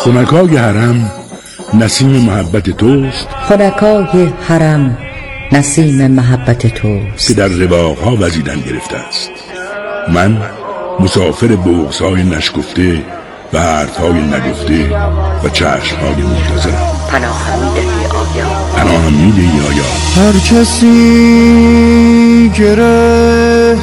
خنکای حرم نسیم محبت توست، خنکای حرم نسیم محبت توست که در رواقها وزیدن گرفته است. من مسافر بغض‌های نشکفته و حرف‌های نگفته و چشم‌های منتظرم. پناهم می‌دهی آیا؟ پناهم می‌دهی آیا؟ هر کسی گره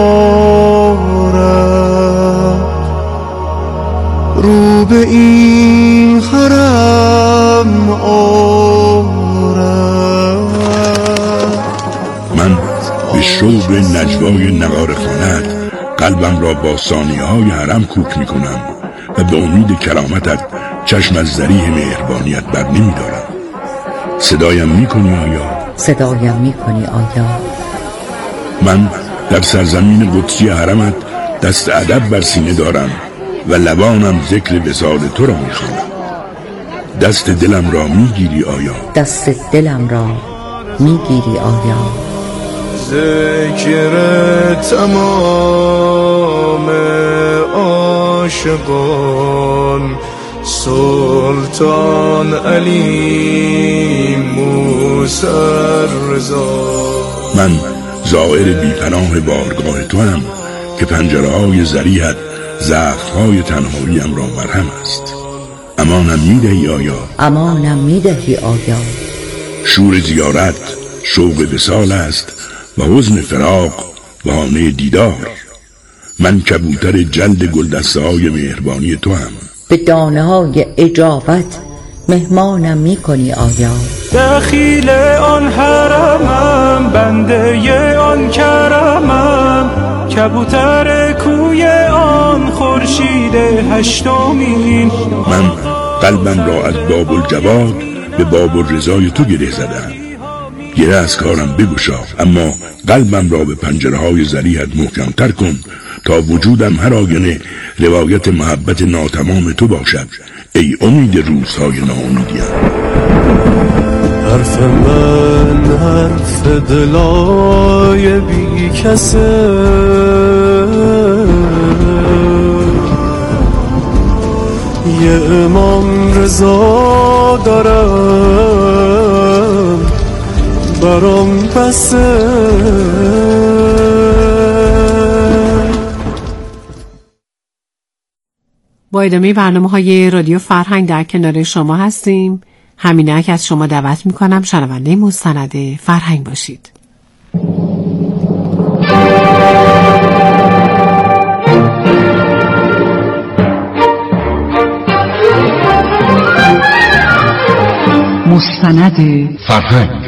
دارد رو به این حرم آرد. من به شوق نجوای نغاره خوانت قلبم را با ثانیه‌های حرم کوک می‌کنم و به امید کرامتت چشم از ذریح مهربانیت بر نمی‌دارم. صدایم می‌کنی آیا؟ صدایم می‌کنی آیا؟ من در سرزمین قدسی حرمت دست ادب بر سینه دارم و لبانم ذکر وصال تو را می‌خوانم. دست دلم را می‌گیری آیا؟ دست دلم را می‌گیری آیا؟ ذکر تمام عاشقان سلطان علی موسی رضا. من زائر بی‌پناه بارگاه تو هم که پنجره‌های ذریحت زخم‌های تنهاییم را مرهم است. امانم می‌دهی آیا؟ امانم می‌دهی آیا؟ شور زیارت شوق وصال است و حزن فراق بهانه دیدار. من کبوتر جلد گلدسته‌های مهربانی تو هم. به دانه‌های اجابت مهمانم می‌کنی آیا؟ دخیل آن حرمم، بنده آن کرمم، کبوتر کوی آن خورشید هشتمین. من قلبم را از باب الجواد به باب الرضای تو گره زدم. گره از کارم بگشا، اما قلبم را به پنجره‌های ذریحت محکم‌تر کن تا وجودم هر آینه روایت محبت ناتمام تو باشد. ای امید روزهای ناامیدیم. حرف من حرف دلای بی کسه، یه امام رضا دارم برام بسه. با ادامه برنامه‌های رادیو فرهنگ در کنار شما هستیم. همینک از شما دعوت می‌کنم شنونده مستند فرهنگ باشید. مستند فرهنگ.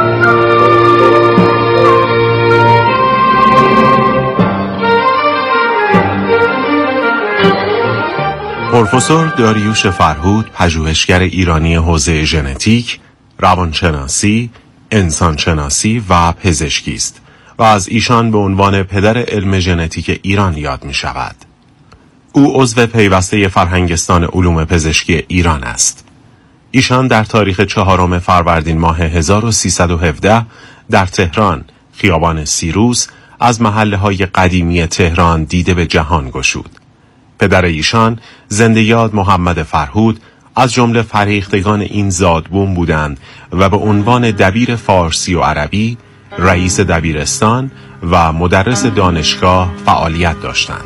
پروفسور داریوش فرهود پژوهشگر ایرانی حوزه ژنتیک، روانشناسی، انسانشناسی و پزشکی است و از ایشان به عنوان پدر علم ژنتیک ایران یاد می شود. او عضو پیوسته فرهنگستان علوم پزشکی ایران است. ایشان در تاریخ 4 فروردین ماه 1317 در تهران خیابان سیروس از محله‌های قدیمی تهران دیده به جهان گشود. پدر ایشان زنده یاد محمد فرهود از جمله فرهیختگان این زادبوم بودند و به عنوان دبیر فارسی و عربی، رئیس دبیرستان و مدرس دانشگاه فعالیت داشتند.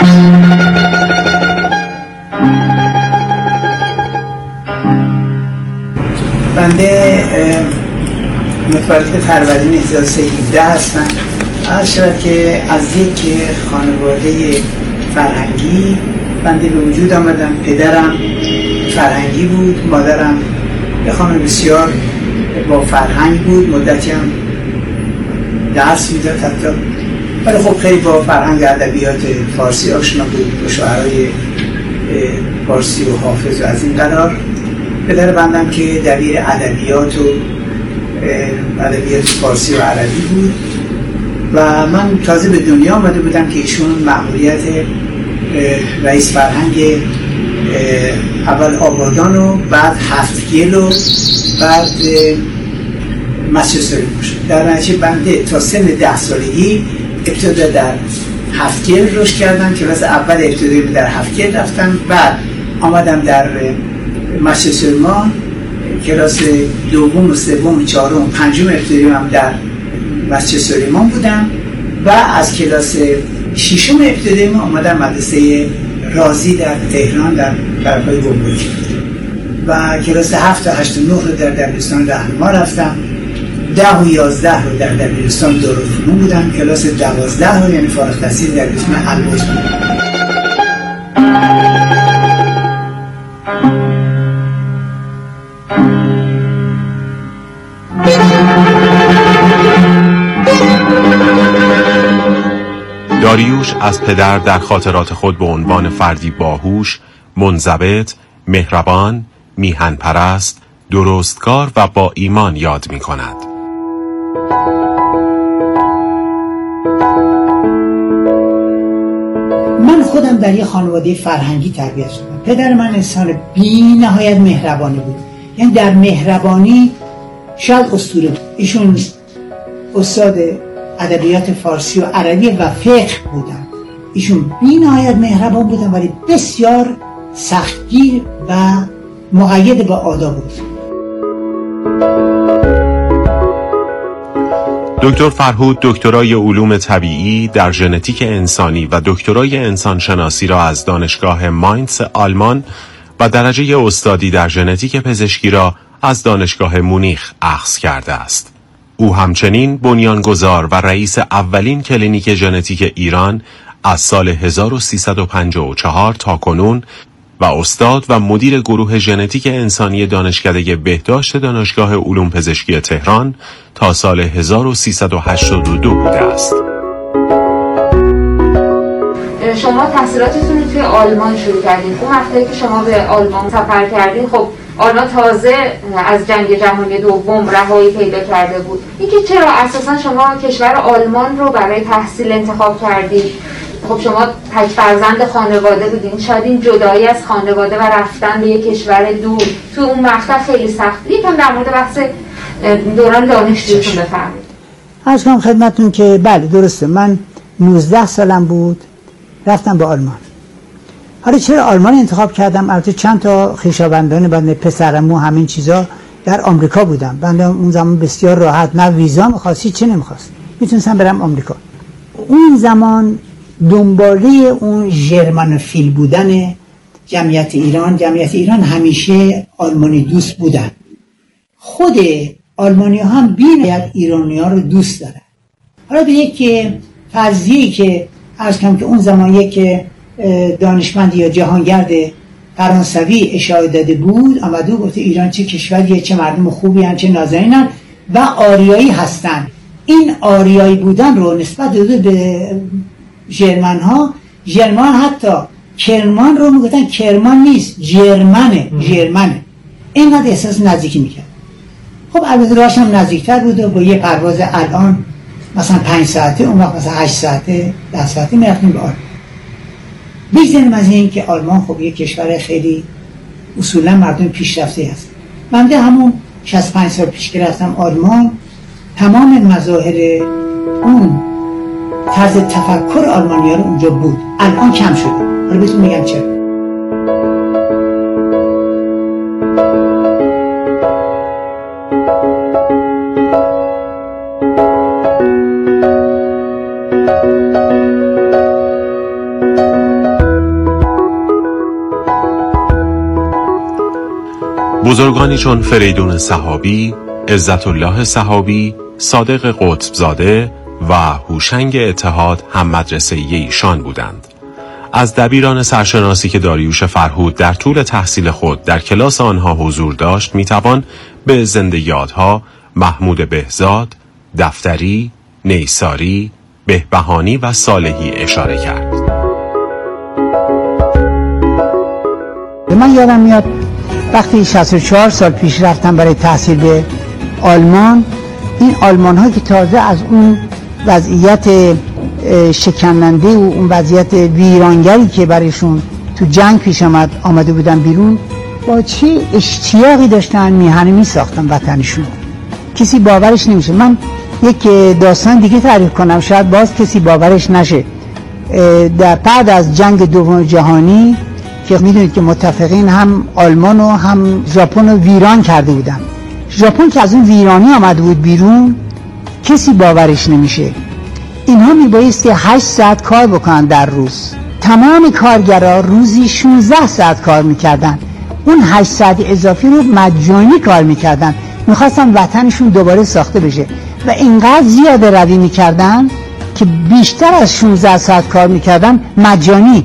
بنده متولد فروردین 1317 هستم. عرض شود که از یک خانواده فرهنگی بنده به وجود آمدم. پدرم فرهنگی بود، مادرم یه خانم بسیار با فرهنگ بود، مدتی هم درس میداد حتی، ولی خب خیلی با فرهنگ ادبیات فارسی آشنا بود، با شاعرای فارسی و حافظ و از این قرار. پدر بندم که دبیر ادبیات فارسی و عربی بود و من تازه به دنیا آمده بودم که ایشون مأموریت رئیس فرهنگ اول آبادان و بعد هفتگل و بعد مسجد سلیمان شد. در نتیجه بنده تا سن 10 سالگی ابتدا در هفتگل رشد کردم، کلاس اول ابتدایی در هفتگل رفتم، بعد آمدم در مسجد سلیمان کلاس دوم و سوم و چهارم و پنجم ابتدایی هم در مسجد سلیمان بودم و از کلاس ششم ابتدایی ما آمدم مدرسه رازی در تهران در برپای گمرک و کلاس 7 تا 8 و 9 رو در دبیرستان رهنما رفتم. 10 و 11 رو در دبیرستان دارالفنون بودم. کلاس 12 رو یعنی فارغ التحصیل در دبیرستان البرز بودم. داریوش از پدر در خاطرات خود به عنوان فردی باهوش، منضبط، مهربان، میهن پرست، درستکار و با ایمان یاد می کند. من خودم در یک خانواده فرهنگی تربیت شدم. پدر من انسان بی نهایت مهربانی بود، یعنی در مهربانی شاید اسطوره بود. ایشون استاد ادبیات فارسی و عربی و فقه بودن. ایشون بی نهایت مهربان بودن ولی بسیار سختگیر و مقید با آداب بود. دکتر فرهود دکترای علوم طبیعی در ژنتیک انسانی و دکترای انسانشناسی را از دانشگاه ماینتس آلمان و درجه استادی در ژنتیک پزشکی را از دانشگاه مونیخ اخذ کرده است. او همچنین بنیانگذار و رئیس اولین کلینیک ژنتیک ایران از سال 1354 تا کنون و استاد و مدیر گروه ژنتیک انسانی دانشکده بهداشت دانشگاه علوم پزشکی تهران تا سال 1382 بوده است. شما تحصیلاتتون رو توی آلمان شروع کردین. اون وقتی که شما به آلمان سفر کردین، خب آلمان تازه از جنگ جهانی دوم رهایی پیدا کرده بود. اینکه چرا اساسا شما کشور آلمان رو برای تحصیل انتخاب کردید؟ خب شما تک فرزند خانواده بودین، شاید این جدایی از خانواده و رفتن به یک کشور دور تو اون مقطع خیلی سخت. یکم در مورد بحث دوران دانشجوییتون بفرمایید. عرض کنم خدمتتون که بله درسته، من 19 سالم بود رفتم به آلمان. حالا چرا آلمان انتخاب کردم؟ البته چند تا خویشاوندان بنده، پسرم و همین چیزا در آمریکا بودم. بنده اون زمان بسیار راحت، نه ویزا می‌خواستی چه نمی‌خواست، میتونستم برم آمریکا. اون زمان دنباله اون ژرمنوفیل بودن جمعیت ایران همیشه آلمانی دوست بودن. خود آلمانی‌ها هم بی‌نهایت ایرانی‌ها رو دوست دارن. حالا به یک فرضیه‌ای که عرض کنم که اون زمان یک دانشمند یا جهانگرد فرانسوی اشاره داده بود، آمده گفته ایران چه کشوریه، چه مردم خوبی هستن، چه نازنینن و آریایی هستن. این آریایی بودن رو نسبت داده به ژرمن حتی کرمان رو میگفتن کرمان نیست، ژرمنه. اینقدر احساس نزدیکی میکرد. خب البته راهش هم نزدیکتر بود و با یه پرواز الان مثلا 5 ساعته، اون وقت مثلا 8 ساعته 10 ساعته میرفتیم به آلمان. بگذاریم از این که آلمان خب یک کشور خیلی اصولا مردم پیشرفته هست. من ده همون 65 سال پیش که رفتم آلمان، تمام مظاهر اون طرز تفکر آلمانی‌ها رو اونجا بود. الان کم شده. حالا بهتون میگم چرا. بزرگانی چون فریدون صحابی، عزت الله صحابی، صادق قطبزاده و هوشنگ اتحاد هم مدرسه ایشان بودند. از دبیران سرشناسی که داریوش فرهود در طول تحصیل خود در کلاس آنها حضور داشت میتوان به زنده یادها محمود بهزاد، دفتری، نیساری، بهبهانی و صالحی اشاره کرد. من یادم میاد وقتی 64 سال پیش رفتم برای تحصیل به آلمان، این آلمان ها که تازه از اون وضعیت شکننده و اون وضعیت ویرانگری که برایشون تو جنگ پیش آمده بودن بیرون، با چه اشتیاقی داشتن میهنه میساختن وطنشون. کسی باورش نمیشه. من یک داستان دیگه تعریف کنم، شاید باز کسی باورش نشه. در بعد از جنگ دوم جهانی که میدونید که متفقین هم آلمان و هم ژاپن رو ویران کرده بودن. ژاپن که از اون ویرانی آمده بود بیرون کسی باورش نمیشه. اینها میبایست که 8 ساعت کار بکنن در روز. تمام کارگرها روزی 16 ساعت کار میکردن. اون 8 ساعت اضافی رو مجانی کار میکردن. میخواستن وطنشون دوباره ساخته بشه و اینقدر زیاده روی میکردن که بیشتر از 16 ساعت کار میکردن مجانی،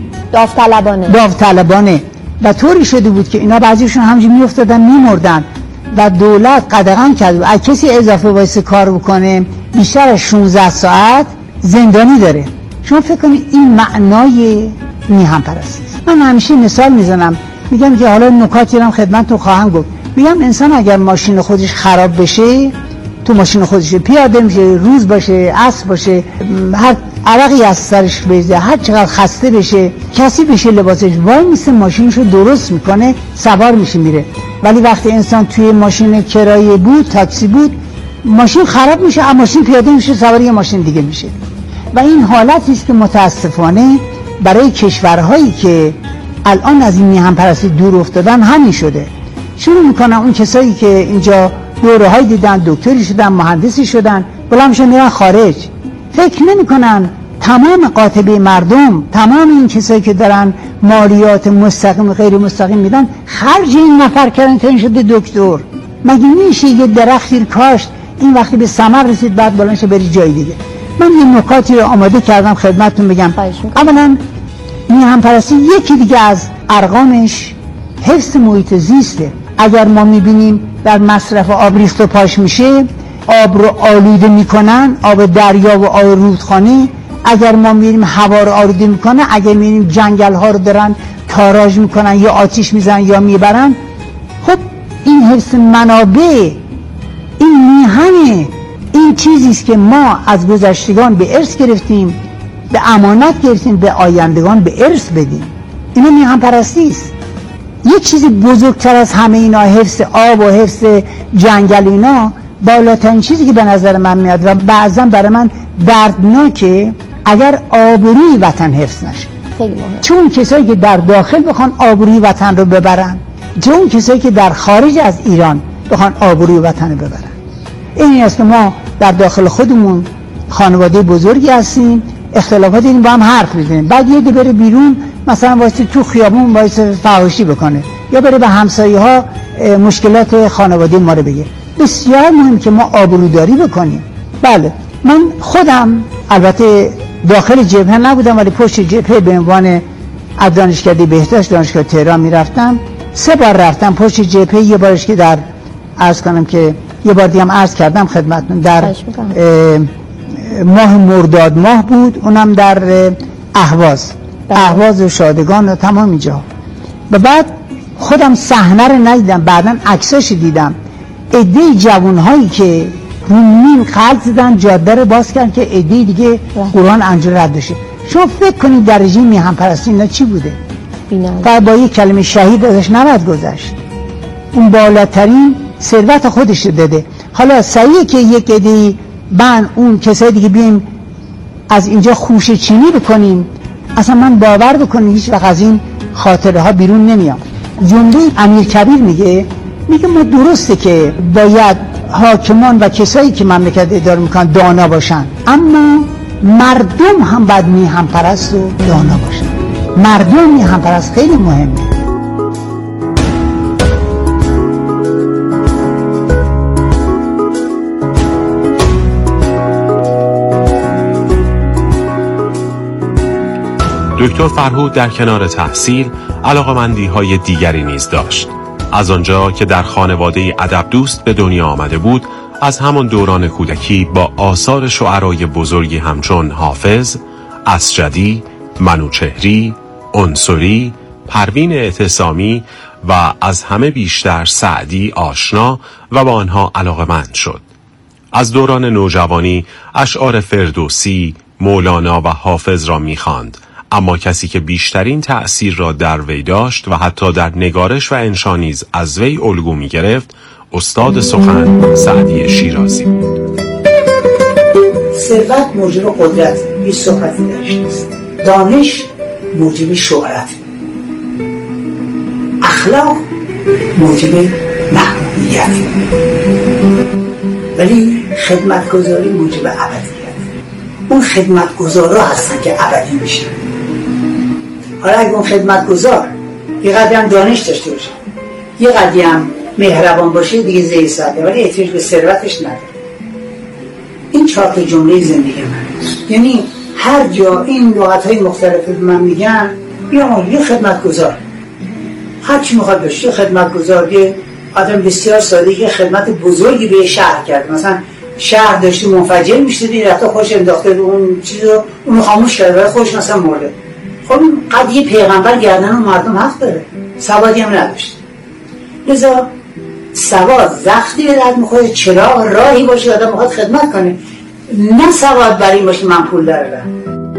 داوطلبانه و طوری شده بود که اینا بعضیشون همینجوری میافتادن میمردن و دولت قدغن کرد اگه کسی اضافه واسه کار بکنه بیشتر از 16 ساعت زندانی داره. شما فکر کنید این معنای میهن پرستی است. من همیشه مثال میزنم، میگم که حالا نکاتی رو خدمتتون خواهم گفت. میگم انسان اگر ماشین خودش خراب بشه، تو ماشین خودش پیاده میشه، روز باشه، عصر باشه، هر عرقی از سرش بریزه، هر چقدر خسته بشه، کسی بشه لباسش وای میسه ماشینشو درست میکنه، سوار میشه میره. ولی وقتی انسان توی ماشین کرایه بود، تاکسی بود، ماشین خراب میشه، اما ماشین پیاده میشه، سوار یه ماشین دیگه میشه. و این حالتی است که متاسفانه برای کشورهایی که الان از این میهن پرستی دور افتادن همین شده. شروع میکنن اون کسایی که اینجا دوره‌های دیدن، دکتری شدن، مهندسی شدن، بلند میشن میرن خارج. فکر نمیکنن تمام قاطبه مردم، تمام این کسایی که دارن مالیات مستقیم و غیر مستقیم میدن، خرج این نفر کردن تا این شده دکتر. مگه میشه یه درختی کاشت این وقتی به ثمر رسید بعد بلند شه بری جای دیگه؟ من یه نکاتی رو آماده کردم خدمتتون بگم. اولا میهن پرستی یکی دیگه از ارقامش حفظ محیط زیسته. اگر ما میبینیم در مصرف آب ریخت و پاش میشه، آب رو آلوده میکنن، آب دریا و آب رودخانه. اگر ما میبینیم هوا رو آلوده میکنن، اگر میبینیم جنگل ها رو دارن تاراج میکنن یا آتیش میزنن یا میبرن، خب این حفظ منابع، این میهنه. این چیزیست که ما از گذشتگان به ارث گرفتیم، به امانت گرفتیم، به آیندگان به ارث بدیم. اینا میهن پرستی است. یه چیزی بزرگتر از همه اینا، حفظ آب و حفظ جنگل، اینا بالاترین چیزی که به نظر من میاد و بعضا برای من دردناکه اگر آبروی وطن حفظ نشه. چون کسایی که در داخل بخوان آبروی وطن رو ببرن، چون کسایی که در خارج از ایران بخوان آبروی وطن رو ببرن. این است که ما در داخل خودمون خانواده بزرگی هستیم، اختلافات این با هم حرف میزنیم، بعد یه بره بیرون مثلا واسه تو خیابون واسه فحاشی بکنه یا بره به همسایه ها مشکلات خانواده ما رو بگه. بسیار مهم که ما آبروداری بکنیم. بله، من خودم البته داخل جبهه نبودم ولی پشت جبهه به عنوان از دانشکده بهداشت دانشگاه تهران میرفتم. 3 بار رفتم پشت جبهه. یه بارش که در عرض کنم که یه بار دیگه هم عرض کردم خدمتتون در ماه مرداد ماه بود، اونم در اهواز و شادگان و تمام اینجا. و بعد خودم صحنه رو ندیدم، بعداً عکساش دیدم. عده جوانهایی که رومین خلط زدن جاده رو باز کردن که عده دیگه قرآن انجور رد بشه. شما فکر کنید درجه میهن پرستی اینا چی بوده؟ فقط با یک کلمه شهید ازش نباید گذشت. اون بالاترین ثروت خودش رو داده. حالا صحیحه که یک عده اون کسای دیگه بیایم از اینجا خوشه چینی بکنیم، اصلا من باور بکنم هیچ وقت از این خاطره ها بیرون نمیام. جمله امیرکبیر میگه ما درسته که باید حاکمان و کسایی که مملکت اداره میکنن دانا باشن، اما مردم هم باید میهن پرست و دانا باشن. مردم میهن پرست خیلی مهمه. دکتر فرهود در کنار تحصیل علاقمندی‌های دیگری نیز داشت. از آنجا که در خانواده ادب دوست به دنیا آمده بود، از همان دوران کودکی با آثار شعرای بزرگی همچون حافظ، اسجدی، منوچهری، عنصری، پروین اعتصامی و از همه بیشتر سعدی آشنا و با آنها علاقمند شد. از دوران نوجوانی اشعار فردوسی، مولانا و حافظ را می‌خواند، اما کسی که بیشترین تأثیر را در وی داشت و حتی در نگارش و انشا نیز از وی الگو می گرفت، استاد سخن سعدی شیرازی بود. ثروت موجب قدرت، یه صحبتی درش نیست. دانش موجب شهرت. اخلاق موجب محبوبیت، ولی خدمتگزاری موجب ابدیت. اون خدمتگزارا هستن که ابدی میشن. حالا اگه اون خدمتگزار یه قدر دانش داشته باشه، یه قدری هم مهربان باشه، دیگه زیر ساعته، ولی احتیاج به ثروتش نداره. این 4 جمله زندگی من، یعنی هر جا این لغت‌های مختلفی به من میگن یه خدمتگزار، هر چی میخواد باشه، یه خدمتگزار، یه آدم بسیار ساده که خدمت بزرگی به شهر کرد. مثلا شهر داشته منفجر میشد، این رفته خوش انداخته به اون چیزو، اونو خاموش کرده و خوش مثلا مرده. خب قد یه پیغمبر گردن اون مردم حق داره، سوادی هم نداشت. لذا سواد وقتی به درد میخوره، چراغ راهی باشه آدم میخواد خدمت کنه، نه سواد بر این باشه من پول دارم.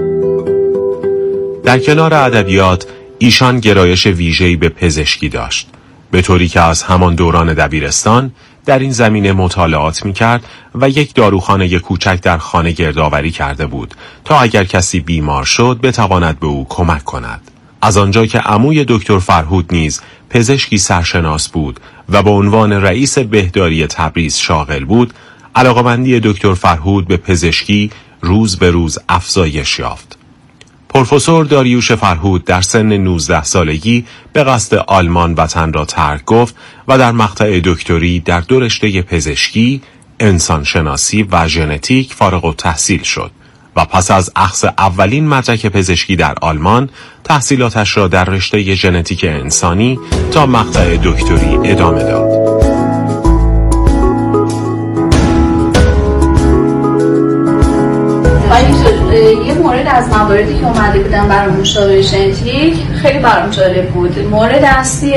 در کنار ادبیات ایشان گرایش ویژه‌ای به پزشکی داشت، به طوری که از همان دوران دبیرستان در این زمینه مطالعات می‌کرد و یک داروخانه کوچک در خانه گردآوری کرده بود تا اگر کسی بیمار شد بتواند به او کمک کند. از آنجا که عموی دکتر فرهود نیز پزشکی سرشناس بود و به عنوان رئیس بهداری تبریز شاغل بود، علاقه‌مندی دکتر فرهود به پزشکی روز به روز افزایش یافت. پروفسور داریوش فرهود در سن 19 سالگی به قصد آلمان وطن را ترک گفت و در مقطع دکتری در 2 رشته پزشکی، انسانشناسی و ژنتیک فارغ التحصیل شد و پس از اخذ اولین مدرک پزشکی در آلمان تحصیلاتش را در رشته ژنتیک انسانی تا مقطع دکتری ادامه داد. یه مورد از مواردی که اومده بودن برای مشاوره ژنتیک خیلی برام جالب بود. مورد اصلی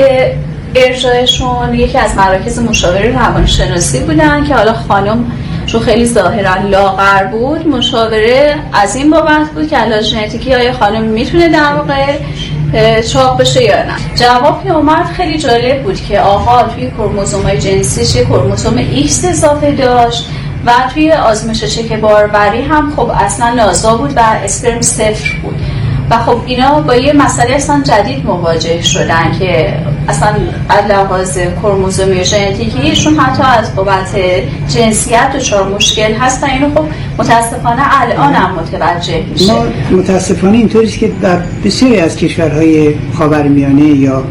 ارجاعشون یکی از مراکز مشاوره روانشناسی بودن که حالا خانم چون خیلی ظاهرا لاغر بود، مشاوره از این بابت بود که علاج ژنتیکی آیا خانم میتونه در واقع چاق بشه یا نه. جوابی اومد خیلی جالب بود که آقا توی کروموزوم‌های جنسیش یه کروموزوم ایکس اضافه داشت و توی آزمایش چک باروری هم خب اصلا نازا بود و اسپرم 0 بود و خب اینا با یه مسئله اصلا جدید مواجه شدن که اصلا از لحاظ کروموزومی و ژنتیکیشون حتی از بابت جنسیت دچار مشکل هستن. اینو خب متاسفانه الان هم متوجه میشه. ما متاسفانه اینطوریست که در بسیاری از کشورهای خاورمیانه یا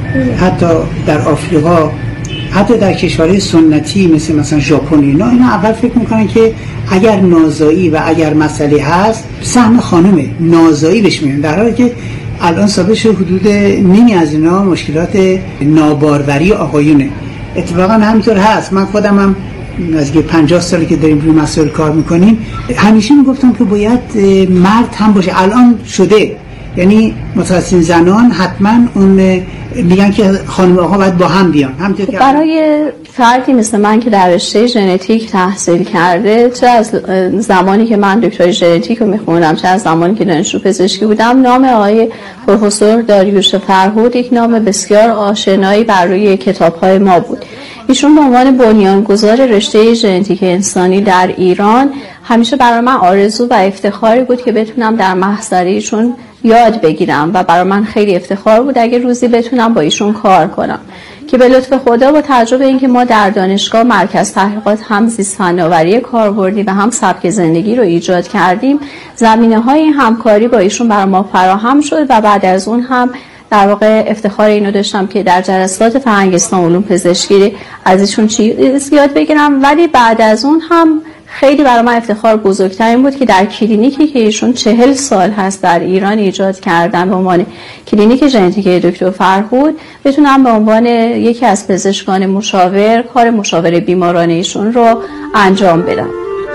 حتی در آفریقا، حتی در کشورهای سنتی مثلا ژاپن، اینا اول فکر میکنن که اگر نازایی و اگر مسئله هست سهم خانمه، نازایی بهش میگن، در حالی که الان ثابت شده حدود نیمی از اینا مشکلات ناباروری آقایونه. اتفاقا همینطور هست. من خودم هم از 50 ساله که داریم روی مسائل کار میکنیم، همیشه میگفتم که باید مرد هم باشه. الان شده، یعنی متخصصین زنان حتما اون میگن که خانم آقا باید با هم بیان. برای فردی مثل من که در رشته ژنتیک تحصیل کرده، چه از زمانی که من دکترای ژنتیک رو میخوندم چه از زمانی که دانشجو پزشکی بودم، نام آقای پروفسور داریوش فرهود یک نام بسیار آشنایی بر روی کتاب‌های ما بود. ایشون به عنوان بنیانگذار رشته ژنتیک انسانی در ایران همیشه برای من آرزو و افتخاری بود که بتونم در محضر ایشون یاد بگیرم و برای من خیلی افتخار بود اگه روزی بتونم با ایشون کار کنم، که به لطف خدا با تجربه اینکه ما در دانشگاه مرکز تحقیقات هم زیست فناوری کاربردی و هم سبک زندگی رو ایجاد کردیم، زمینه‌های همکاری با ایشون برای ما فراهم شد و بعد از اون هم در واقع افتخار اینو داشتم که در جلسات فرهنگستان علوم پزشکی از ایشون چیز یاد بگیرم. ولی بعد از اون هم خیلی برای من افتخار بزرگتر این بود که در کلینیکی که ایشون 40 سال هست در ایران ایجاد کردن به عنوان کلینیک ژنتیک دکتر فرهود، بتونم به عنوان یکی از پزشکان مشاور کار مشاوره بیماران ایشون رو انجام بدم.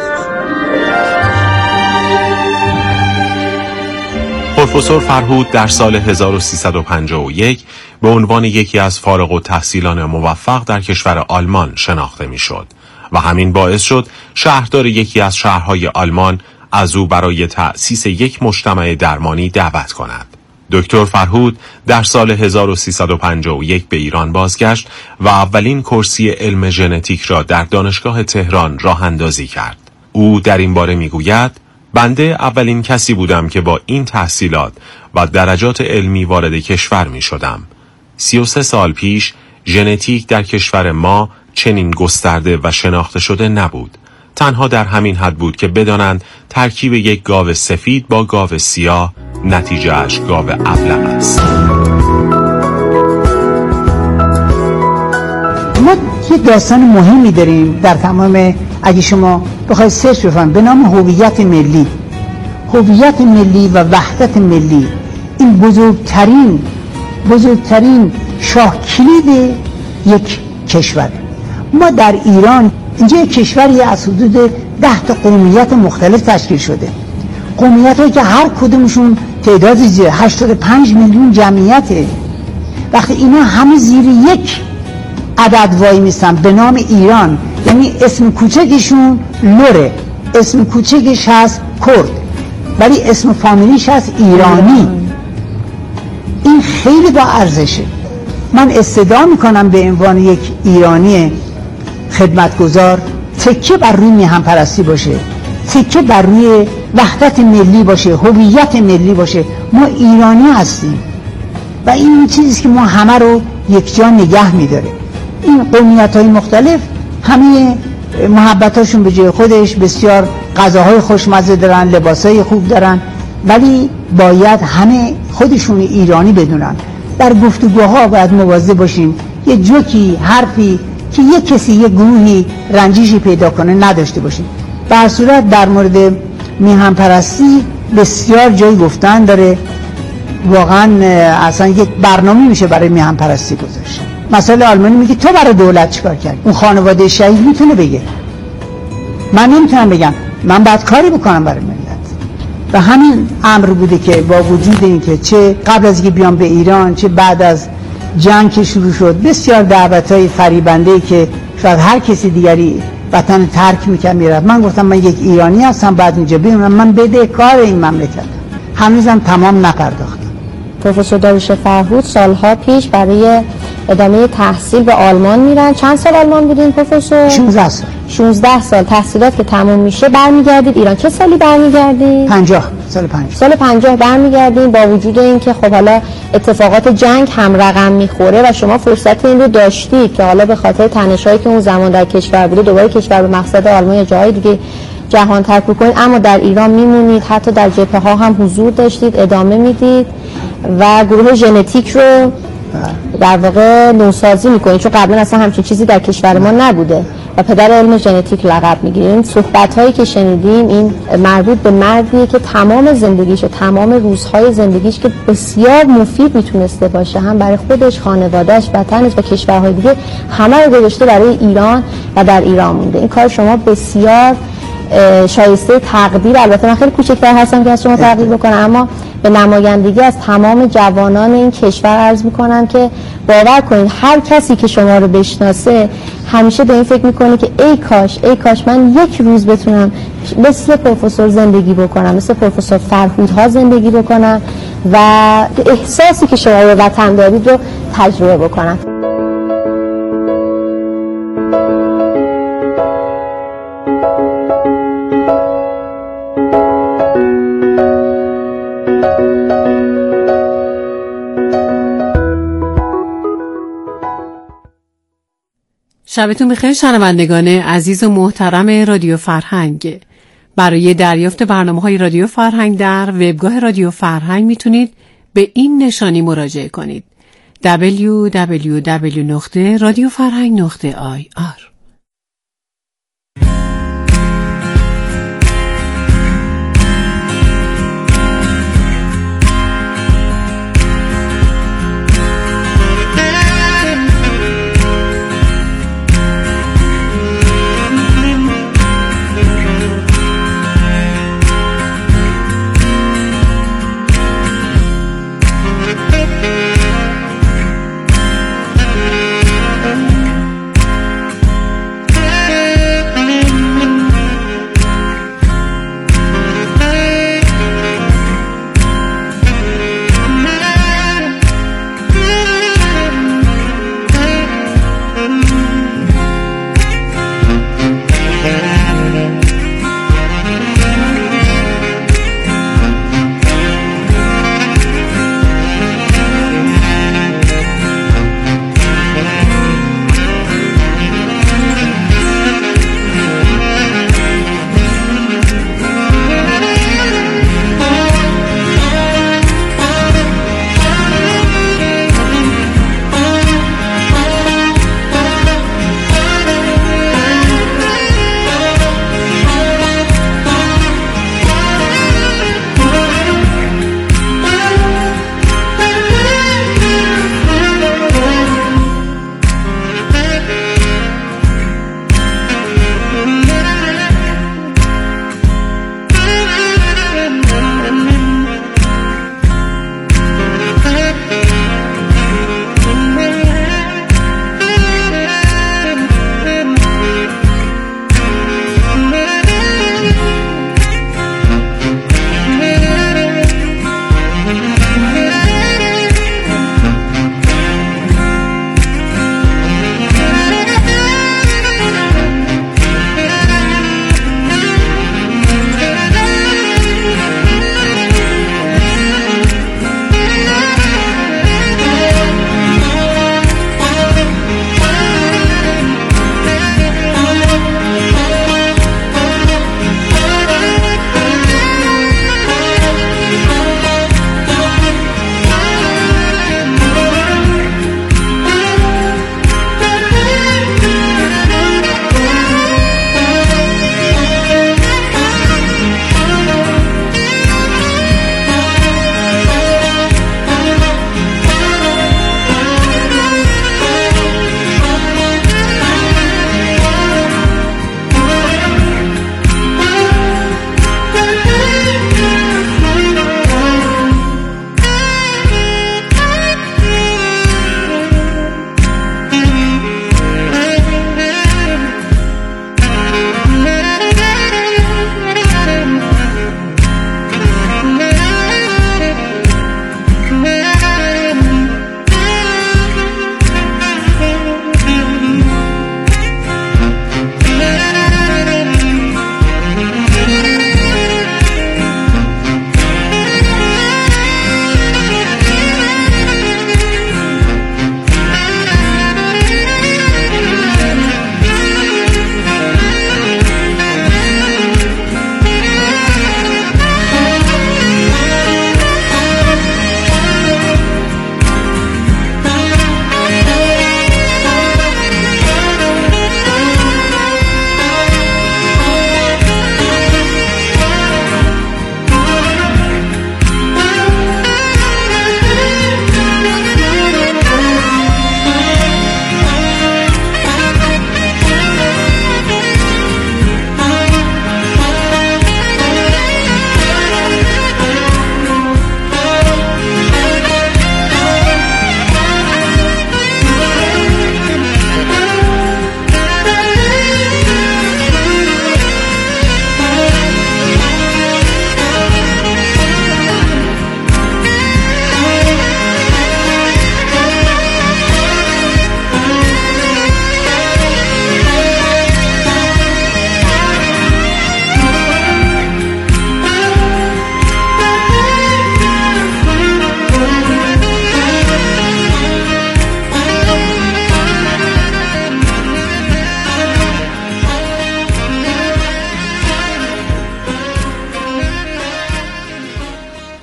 پروفسور فرهود در سال 1351 به عنوان یکی از فارغ التحصیلان موفق در کشور آلمان شناخته میشد و همین باعث شد شهردار یکی از شهرهای آلمان از او برای تأسیس یک مجتمع درمانی دعوت کند. دکتر فرهود در سال 1351 به ایران بازگشت و اولین کرسی علم ژنتیک را در دانشگاه تهران راه اندازی کرد. او در این باره میگوید: بنده اولین کسی بودم که با این تحصیلات و درجات علمی وارد کشور می شدم. 33 سال پیش ژنتیک در کشور ما چنین گسترده و شناخته شده نبود. تنها در همین حد بود که بدانند ترکیب یک گاو سفید با گاو سیاه نتیجهش گاو ابلق است. ما یه داستان مهمی داریم در تمام، اگه شما بخواید سرچ بفرمایید، به نام هویت ملی. هویت ملی و وحدت ملی این بزرگترین شاه کلید یک کشور. ما در ایران اینجا یک کشوری از حدود 10 تا قومیت مختلف تشکیل شده. قومیت هایی که هر کدومشون تعدادی 85 میلیون جمعیته. وقتی اینا همه زیر یک عدد وای میستن به نام ایران، یعنی اسم کوچکشون لوره، اسم کوچکش هست کرد، ولی اسم فامیلیش هست ایرانی. این خیلی با ارزشه. من استدعا میکنم به عنوان یک ایرانی خدمتگزار تکیه بر روی میهن پرستی باشه، تکیه بر روی وحدت ملی باشه، هویت ملی باشه. ما ایرانی هستیم و این چیزی که ما همه رو یک جا نگه میداره. این قومیت های مختلف همه محبتاشون به جای خودش، بسیار غذاهای خوشمزه دارن، لباسای خوب دارن، ولی باید همه خودشون ایرانی بدونن. در گفتگوها باید مواظب باشیم یه جوکی، حرفی که یه کسی، یه گروهی رنجشی پیدا کنه نداشته باشیم. به هر صورت در مورد میهن پرستی بسیار جای گفتن داره. واقعا اصلا یک برنامه میشه برای میهن پرستی گذاشت. مثلا آلمانی میگه تو برای دولت چیکار کردی؟ اون خانواده شهید میتونه بگه، من نمیتونم بگم، من باید کاری بکنم برای ملت. و همین امر بوده که با وجود این که چه قبل از اینکه بیام به ایران، چه بعد از جنگ که شروع شد، بسیار دعوت‌های فریبنده‌ای که شاید هر کسی دیگری وطن ترک می‌کرد میرفت، من گفتم من یک ایرانی هستم، بعد اینجا بمونم، من بدهکار این مملکتم. هنوزم تمام نپرداختم. پروفسور داریوش فرهود سالها پیش برای ادامه تحصیل به آلمان میرن. چند سال آلمان بودین پروفسور؟ 16 سال. 16 سال تحصیلات که تموم میشه برمیگردید ایران. چه سالی برمیگردید؟ 50. سال 50. سال 50 برمیگردین، با وجود اینکه خب حالا اتفاقات جنگ هم رقم میخوره و شما فرصت این رو داشتید که حالا به خاطر تنش‌هایی که اون زمان در کشور بوده دوباره کشور به مقصد آلمان یا جای دیگه جهان ترک بکنید، اما در ایران میمونید، حتی در جبهه‌ها هم حضور داشتید، ادامه میدید و گروه ژنتیک رو در واقع نوسازی میکنید، چون قبلا اصلا همچین چیزی در کشور ما نبوده و پدر علم ژنتیک لقب میگیریم. صحبت‌هایی که شنیدیم این مربوط به مردیه که تمام زندگیش و تمام روزهای زندگیش که بسیار مفید میتونسته باشه، هم برای خودش، خانواده‌اش، وطنش و کشورهای دیگه، همه رو گذاشته برای ایران و در ایران مونده. این کار شما بسیار شایسته تقدیر. البته من خیلی کوچکتر هستم که از شما تقدیر بکنم، اما به نمایندگی از تمام جوانان این کشور عرض میکنم که باور کنید هر کسی که شما رو بشناسه همیشه به این فکر میکنه که ای کاش من یک روز بتونم مثل پروفسور زندگی بکنم، مثل پروفسور فرهودها زندگی بکنم و احساسی که شما به وطن دارید رو تجربه بکنم. شبتون بخیر شنوندگان عزیز و محترم رادیو فرهنگ. برای دریافت برنامه‌های رادیو فرهنگ در وبگاه رادیو فرهنگ میتونید به این نشانی مراجعه کنید: www.radiofarhang.ir.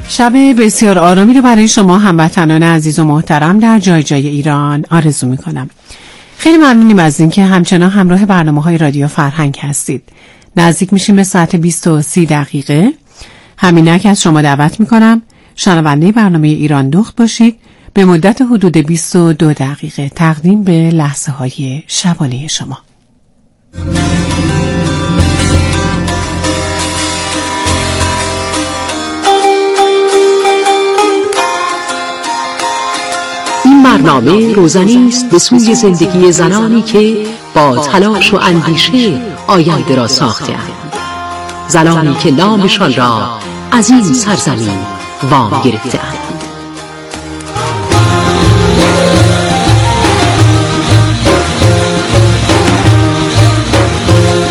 شب بسیار آرامی رو برای شما هموطنان عزیز و محترم در جای جای ایران آرزو میکنم. خیلی ممنونیم از اینکه همچنان همراه برنامه‌های رادیو فرهنگ هستید. نزدیک میشیم به ساعت 20:30. همینک از شما دعوت میکنم شنونده برنامه ایران دخت باشید. به مدت حدود 22 دقیقه تقدیم به لحظه های شبانه شما. این برنامه روزنی است به سوی زندگی زنانی که با تلاش و اندیشه آینده را ساخته‌اند. زنانی که نامشان را از این سرزمین وام گرفته‌اند.